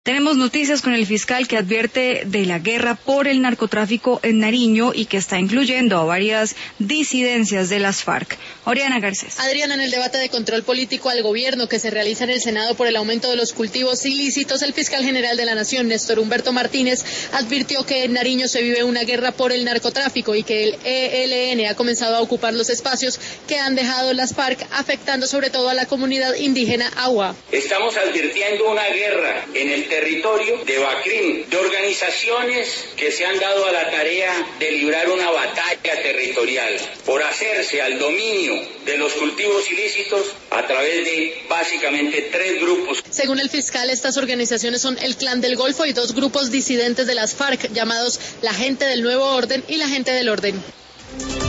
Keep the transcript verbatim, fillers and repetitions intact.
Tenemos noticias con el fiscal que advierte de la guerra por el narcotráfico en Nariño y que está incluyendo a varias disidencias de las FARC. Oriana Garcés. Adriana, en el debate de control político al gobierno que se realiza en el Senado por el aumento de los cultivos ilícitos, el fiscal general de la Nación, Néstor Humberto Martínez, advirtió que en Nariño se vive una guerra por el narcotráfico y que el E L N ha comenzado a ocupar los espacios que han dejado las FARC, afectando sobre todo a la comunidad indígena Agua. Estamos advirtiendo una guerra en el territorio de Bacrim, de organizaciones que se han dado a la tarea de librar una batalla territorial por hacerse al dominio de los cultivos ilícitos a través de básicamente tres grupos. Según el fiscal, estas organizaciones son el Clan del Golfo y dos grupos disidentes de las FARC llamados la Gente del Nuevo Orden y la Gente del Orden.